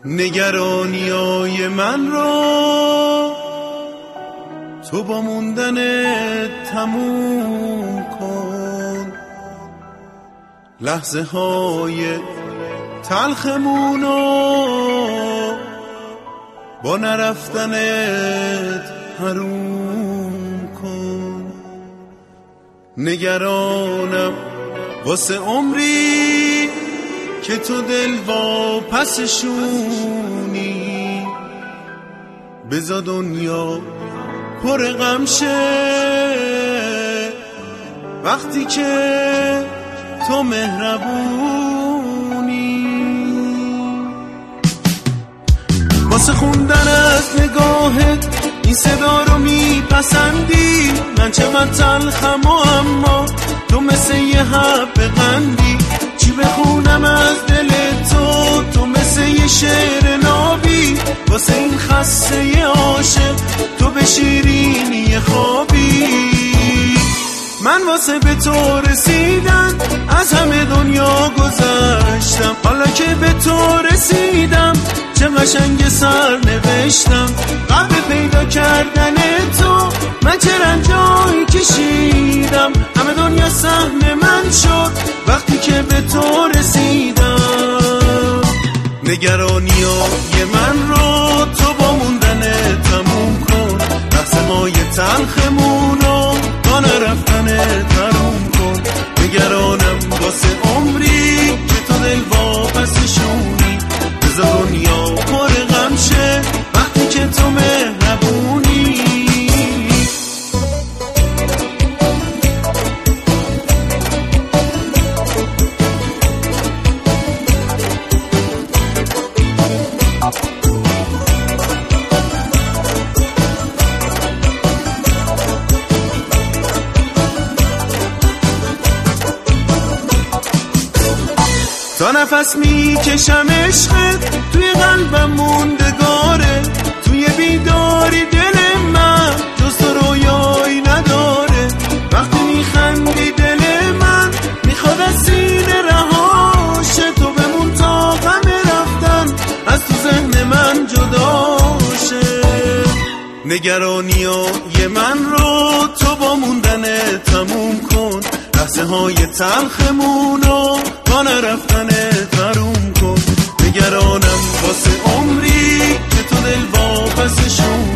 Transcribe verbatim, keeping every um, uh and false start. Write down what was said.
نگرانیای من رو تو با موندنت تموم کن، لحظه های تلخمونو با نرفتنت حروم کن. نگرانم واسه عمری که تو دل با پسشونی، بذار دنیا پر غم شه وقتی که تو مهربونی. واسه خوندن از نگاهت این صدا رو میپسندی، من چقدر تلخم و اما تو مثل یه حب قندی. چی بخونم از دل تو، تو مثل یه شعر نابی، واسه این خسته یه عاشق تو به شیرینی خوابی. من واسه به تو رسیدم از همه دنیا گذشتم، حالا که به تو رسیدم چه قشنگ سر نوشتم. قبل پیدا کردن تو من چه رنجایی کشیدم، همه دنیا سهم من شد وقتی که به تو رسیدم. نگرانیای من رو تو با موندن تموم کن، لحظه های تلخمونو با نرفتن تروم کن. نگرانم واسه عمری که تو دل واپسشونی، بذار دنیا پر غم شه وقتی که تو مهربونی. تا نفس میکشم عشقت توی قلبم موندگاره، توی بیداری دل من جز تو رویایی نداره. وقتی میخندی دل من میخواد از سینه رهاشه، تو بمون تا غم رفتن از تو ذهن من جداشه. نگرانیای من رو تو با موندن تموم کن، لحظه های تلخمونو با نرفتن تروم کن. نگرانم واسه عمری که تو دل واپسشون